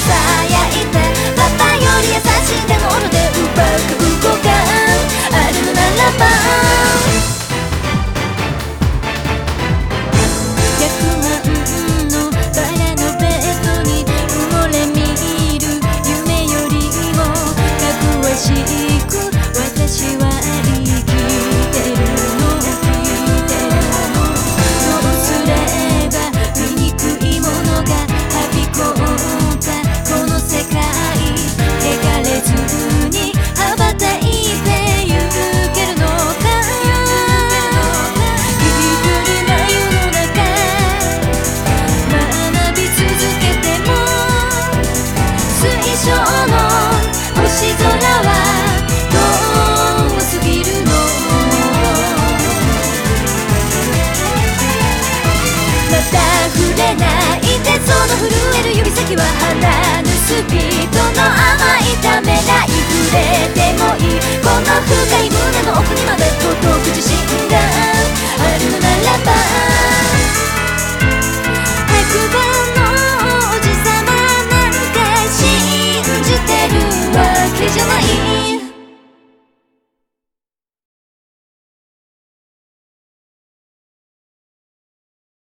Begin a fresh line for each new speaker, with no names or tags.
やいてパパより優しい手の斧で奪う覚悟があるのならば100万のバラのベッドに埋もれ見る夢よりもかぐわしく私は生きてるのどうすれば醜いものがはびこったこの世界汚れずに羽ばたいてゆけるのか一人な世の中学び続けても水晶の星空は遠すぎるのまた触れないでその震える指先は離ぬスピードの甘いためらい触れてもいいこの深い胸の奥にまで届く自信があるのならば白馬の王子様なんか信じてるわけじゃない